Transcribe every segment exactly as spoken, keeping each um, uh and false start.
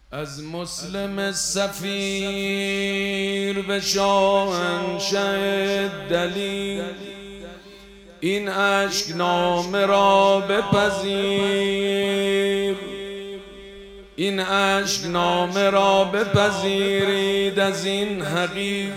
از مسلم سفیر به شاهنشه دلیل، این اشک نامه را بپذیر، این اشک نامه را بپذیرید از این حقیر.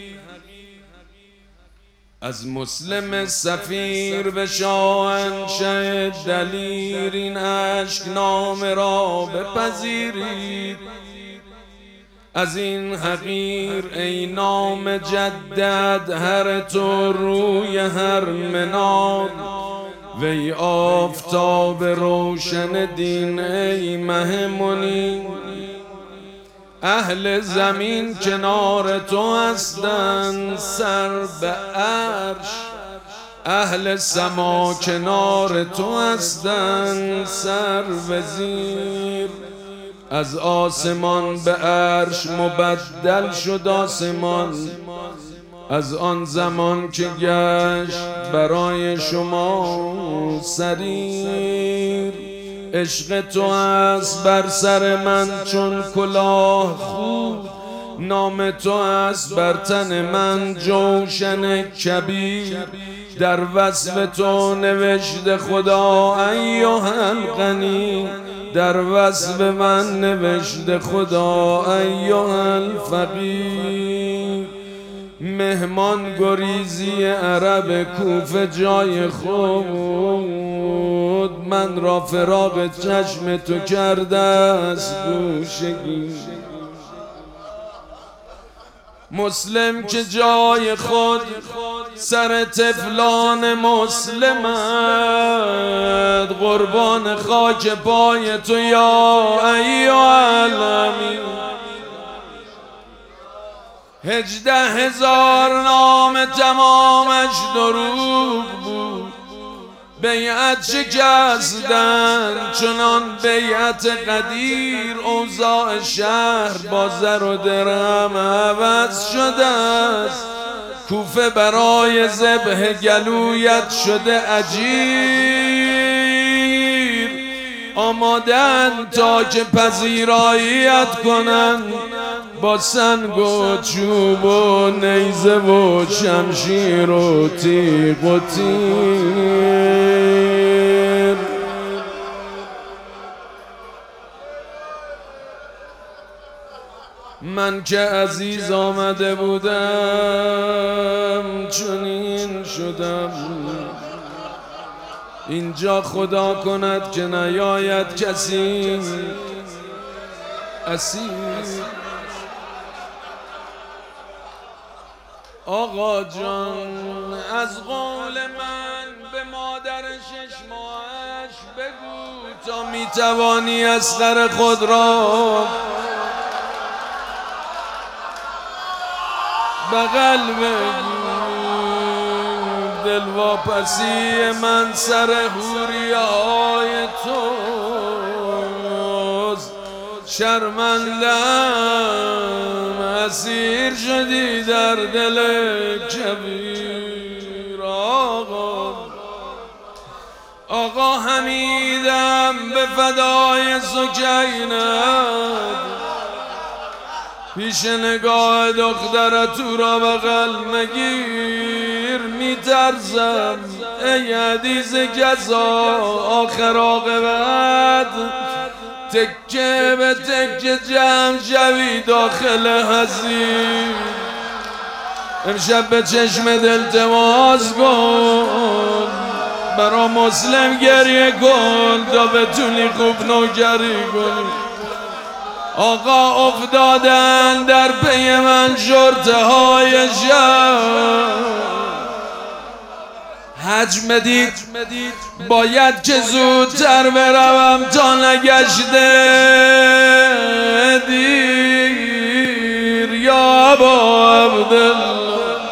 از مسلم سفیر به شاهنشه دلیر، این اشک نامه را بپذیرید از این حقیر. ای نام جدد هر تو روی هر منار، وی آفتاب روشن دین ای مه منیر. اهل زمین کنار تو هستند سر به عرش، اهل سما کنار تو هستند سر به زیر. از آسمان به عرش مبدل شد آسمان، از آن زمان که گشت برای شما سریر. عشق تو است بر سر من چون کلاه خود، نام تو است بر تن من جوشن کبیر. در وصف تو نوشته خدا ایها الغنی، در وصف من نوشته خدا ایها الفقیر. مهمان گریزی عرب کوفه جای خود، من را فراق چشم تو کرده است گوشگی. مسلم که جای خود سر طفلان مسلمت، قربان خاک پای تو یا ایها الامین. هجده هزار نام تمامش دروغ بود، بیعت شکستن چنان بیعت قدیر. اوضاع شهر با زر و درهم عوض شده است، کوفه برای ذبح گلویت شده اجیر. آمادن تا که پذیراییت کنن با سنگ و چوب و نیزه و شمشیر و تیغ و تیر. من که عزیز آمده بودم چنین شدم، اینجا خدا کند که نیاید کسی اسیر. آقا جان از قول من به مادر شش ماهش بگو تا میتوانی اصغر خود را بغل بگو. دلواپسی من سر حوریهای توست، شرمندم اسیر شدی در دل کبیر. آقا آقا حمیدم به فدای سکینت، پیش نگاه دخترت تو را بغل مگیر. میترسم ای حدیث کسا آخر عاقبت، تکه به تکه جمع شوی داخل حضیر. امشب به چشم دل تماس کن، برا مسلم گریه کن تا بتونی خوب نوکری کنی. آقا افتادن در پی من شرطه های شب، حج مدید باید که زودتر بروم تا نگشته دیر. یا ابا عبدالله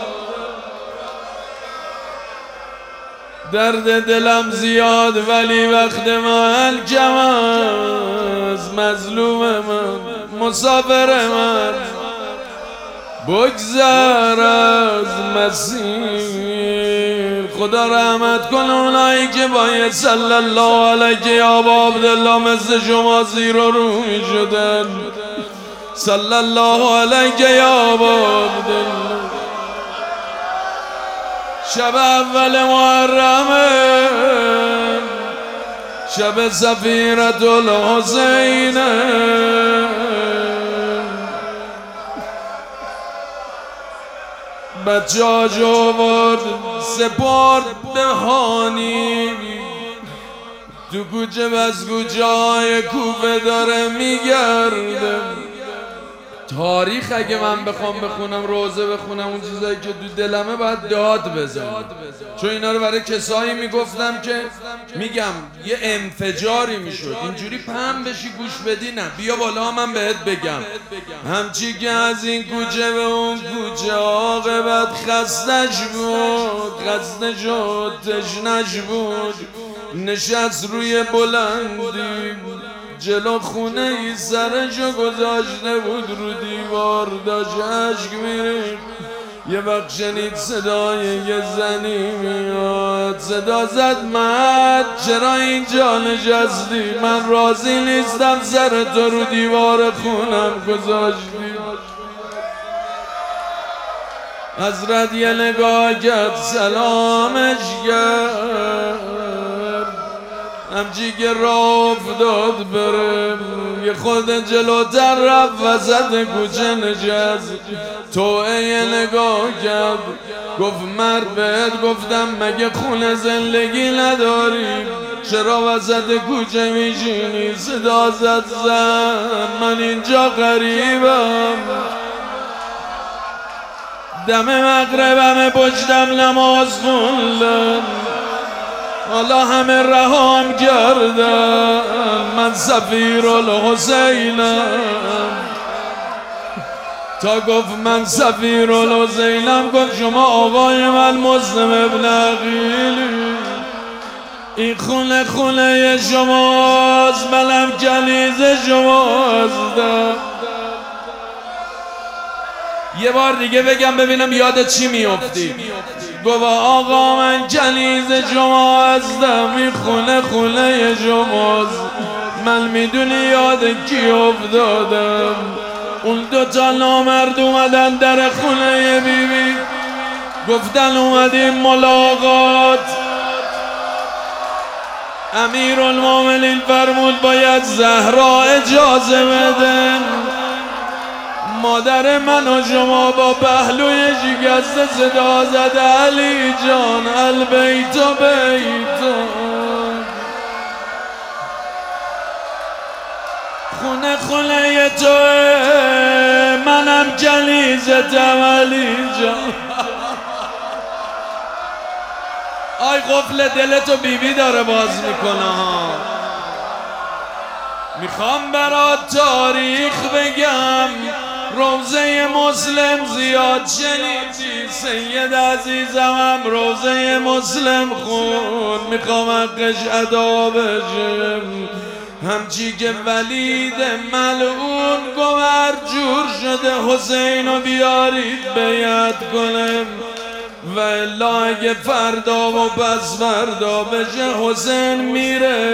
درد دلم زیاد ولی وقت من کم است. مظلوم من مسافر من بگذر از مسیر. خدا رحمت کن اونایی که باید صلی الله علیه یا ابا عبدالله مثل شما زیر و رو می شدن. صلی الله علیه یا ابا عبدالله. شب اول محرمه، شب سفیرت الحسینه، بچه ها جوارد سپارد به هانی، تو کوچه بز کوچه های کوفه داره میگرده. تاریخ اگه من بخوام بخونم، روزه بخونم، اون چیزایی که تو دلمه باید داد بزنم، چون اینا رو برای کسایی میگفتم که میگم یه انفجاری میشد، اینجوری پهم بشی گوش بدی، نه بیا بالا من بهت بگم. همچی که از این کوچه به اون کوچه عاقبت خستش بود، خسته شد تشنش بود، نشست روی بلندی جلو خونه ای سرشو گذاشته بود رو دیوار، داشت عشق میرید. یه وقت شنید صدای یه زنی میاد، صدا زد مرد چرا اینجا نشستی؟ من راضی نیستم سر تو رو دیوار خونم گذاشتی. حضرت یه نگاه کرد سلامش کرد، همچی که راه افتاد بره یه خود جلوتر رفت وسط کوچه نشست، توعه یه نگاه کرد گفت مرد بهت گفتم مگه خونه زندگی نداری؟ چرا وسط کوچه میشینی؟ صدا زد زن من اینجا غریبم، دم مغربم پشتم نماز خوندم، حالا همه رهام کردن، من سفیر الحسینم. تا گفت من سفیر الحسینم گفت شما آقای من مسلم ابن عقیلی، این خونه خونه شماست، منم کنیز شماستم. یه بار دیگه بگم ببینم یاد چی میافتی. گفت آقا من کنیز شما هستم، این خونه خونه شماست، من میدونی یاد کی افتادم؟ اون دوتا نامرد اومدن در خونه بی بی، گفتن اومدیم ملاقات. امیرالمومنین فرمود باید زهرا اجازه بدن. مادر من و شما با پهلوی شکسته صدا زد علی جان البیت و بیتون، خونه خونه توه منم کنیزتم علی جان. آی قفل دلتو بیبی داره باز میکنه ها. میخوام برات تاریخ بگم، روزه مسلم زیاد شنیدی، سید عزیزم هم روزه مسلم خون، میخوام حقش ادا بشه. همچی که ولید ملعون گوهر جور شده حسینو بیارید بیعت کنم، و الا اگه فردا و پس فردا بشه حسین میره.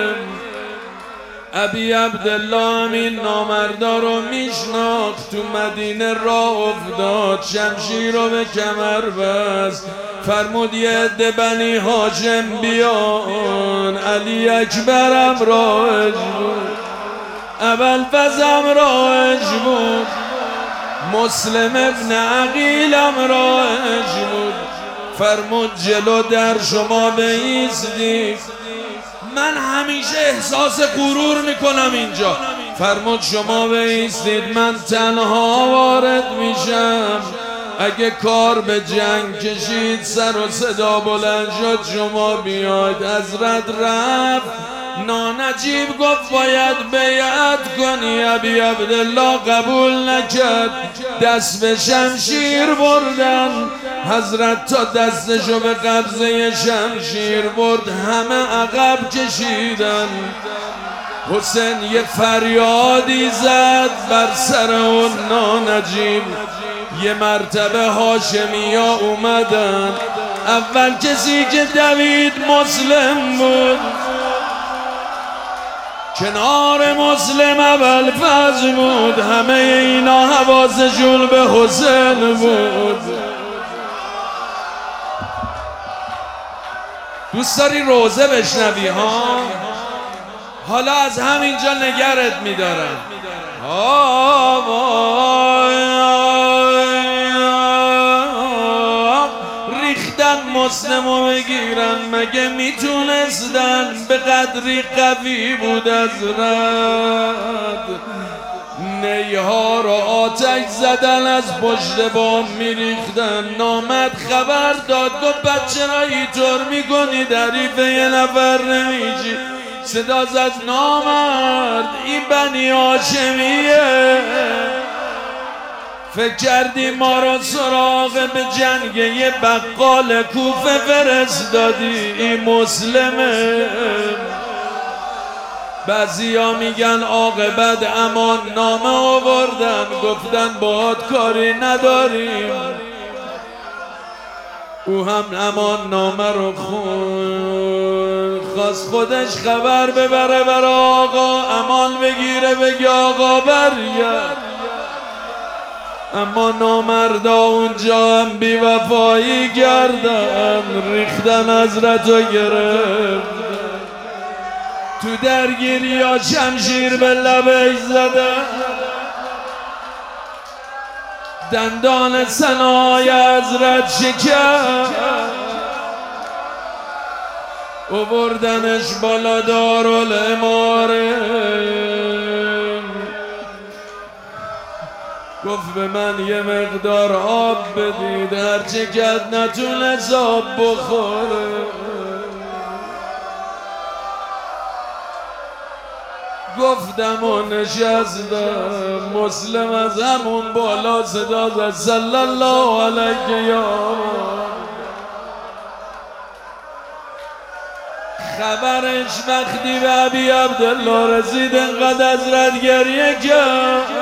ابی عبدالله همین نامردا رو میشناخت، تو مدینه راه افتاد، شمشیر رو به کمر بست، فرمود یه عده بنی هاشم بیان، علی اکبرم راهش بود، ابوالفضلم راهش بود، مسلم ابن عقیلم راهش بود. فرمود جلو در شما بایستید، من همیشه احساس غرور میکنم اینجا. فرمود شما بایستید من تنها وارد میشم، اگه کار به جنگ کشید سر و صدا بلند شد شما بیاید. حضرت رفت، نانجیب گفت باید بیعت کنی، ابی عبدالله قبول نکرد، دست به شمشیر بردن. حضرت تا دستشو به قبضه شمشیر برد همه عقب کشیدن. حسین یه فریادی زد بر سر اون نانجیب، یه مرتبه هاشمی ها اومدن، اول کسی که دوید مسلم بود، کنار مسلم اول فضل بود، همه اینا حواسشون به حسین بود. دوست داری روزه بشنوی ها؟ حالا از همینجا نگرت میدارم. ریختن مسلمو بگیرن، مگه میتونستن؟ به قدری قوی بود از رد، نیها رو آتش زدن، از پشت بام میریختن. نامد خبر داد، گفت بچه را اینطور میکنی؟ دریف یه نفر نمیشی. صدا زد نامرد این بنی هاشمیه، فکر کردی ما رو سراغ به جنگ یه بقال کوفه فرستادی؟ این مسلمه. بعضیا میگن عاقبت امان نامه آوردن، گفتن باهات کاری نداریم. او هم امان نامه رو خون، خواست خودش خبر ببره بر آقا، امان بگیره بگه آقا برگرد. اما نامردا اونجا هم بی وفایی کردن، ریختن حضرت رو گرفت. تو درگیری ها شمشیر به لبش زدن، دندان سنای حضرت شکست، آوردنش بالا دارالاماره. گفت به من یه مقدار آب بدید، هرچه کد نتونست آب بخوره. گفتم و نشستم، مسلم از همون بالا صدا زد صلی الله علیه یا خبرش وقتی به ابی عبدالله رسید، انقدر حضرت گریه کرد.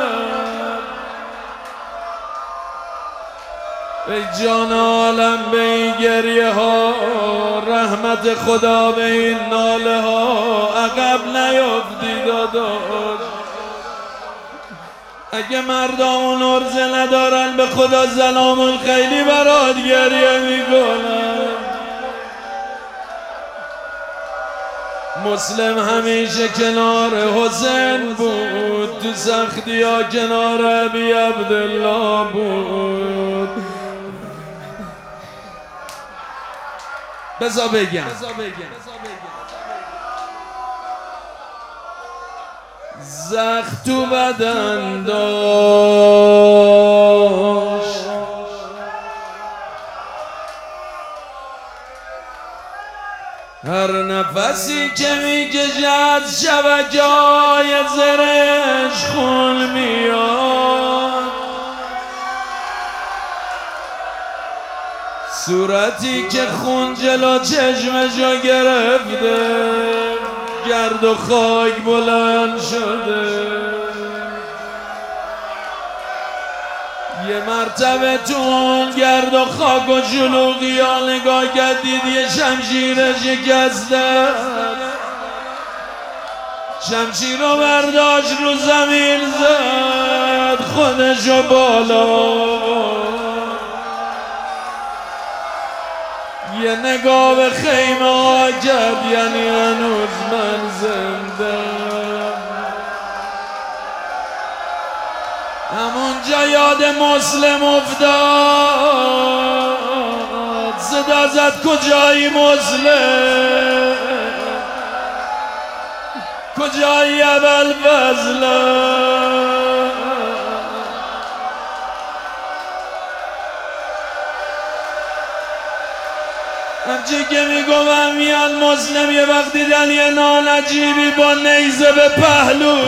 ای جان عالم به این گریه ها، رحمت خدا به این ناله ها، عقب نیفتی داداش. اگه مردم عرضه ندارن به خدا سلام خیلی برات گریه میکنن. مسلم همیشه کنار حسین بود، تو سختی ها کنار ابی عبدالله بود. بذار بگم زخم تو بدن داشت، هر نفسی که میکشد شبکه‌های زرش خون میاد. صورتی که خون جلو چشمشو گرفته، گرد و خاک بلند شده. یه مرتبه تو اون گرد و خاک و شلوغی ها نگاه کردید، یه شمشیر شکسته، شمشیر رو برداشت رو زمین زد، خودشو بالا. یه نگاه به خیمه ها کرد، یعنی هنوز من زنده. همونجا یاد مسلم افتاد، صدا زد کجایی مسلم، کجایی ابوالفضل. همچی که میگوم میاد مسلم، یه وقت دیدن یه نان عجیبی با نیزه به پهلوش.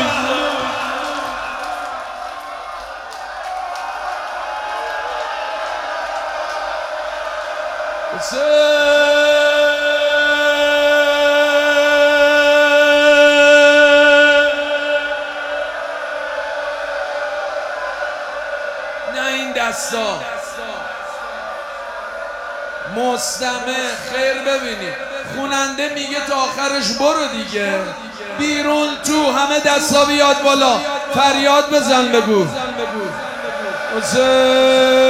نه این دستا، مستمع خیر ببینی خوننده میگه تا آخرش برو دیگه بیرون تو همه دستا بیاد بالا فریاد بزن بگو حسین